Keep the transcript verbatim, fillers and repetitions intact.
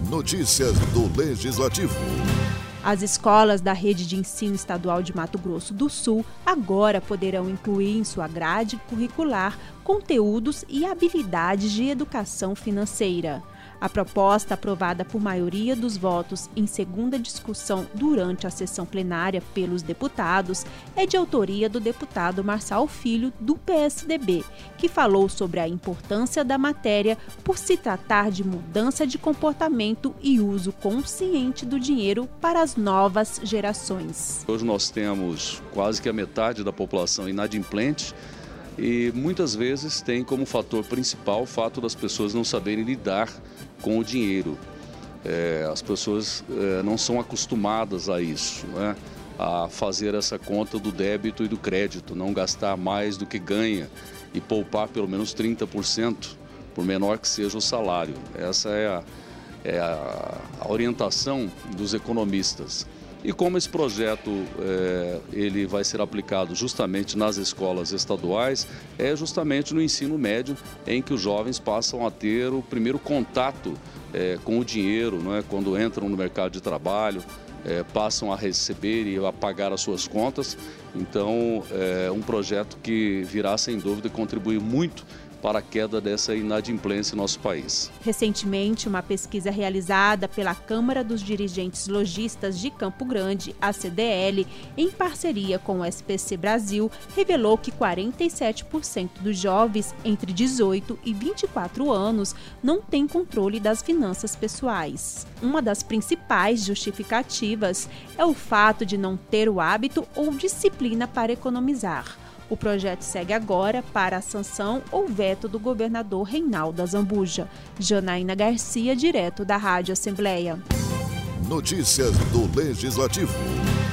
Notícias do Legislativo. As escolas da Rede de Ensino Estadual de Mato Grosso do Sul agora poderão incluir em sua grade curricular conteúdos e habilidades de educação financeira. A proposta, aprovada por maioria dos votos em segunda discussão durante a sessão plenária pelos deputados, é de autoria do deputado Marçal Filho, do P S D B, que falou sobre a importância da matéria por se tratar de mudança de comportamento e uso consciente do dinheiro para as novas gerações. Hoje nós temos quase que a metade da população inadimplente e muitas vezes tem como fator principal o fato das pessoas não saberem lidar com o dinheiro. É, as pessoas é, não são acostumadas a isso, né? A fazer essa conta do débito e do crédito, não gastar mais do que ganha e poupar pelo menos trinta por cento, por menor que seja o salário. Essa é a, é a, a orientação dos economistas. E como esse projeto é, ele vai ser aplicado justamente nas escolas estaduais, é justamente no ensino médio em que os jovens passam a ter o primeiro contato é, com o dinheiro, não é? Quando entram no mercado de trabalho, é, passam a receber e a pagar as suas contas. Então, é um projeto que virá, sem dúvida, contribuir muito para a queda dessa inadimplência em nosso país. Recentemente, uma pesquisa realizada pela Câmara dos Dirigentes Lojistas de Campo Grande, a C D L, em parceria com o S P C Brasil, revelou que quarenta e sete por cento dos jovens entre dezoito e vinte e quatro anos não têm controle das finanças pessoais. Uma das principais justificativas é o fato de não ter o hábito ou disciplina para economizar. O projeto segue agora para a sanção ou veto do governador Reinaldo Azambuja. Janaína Garcia, direto da Rádio Assembleia. Notícias do Legislativo.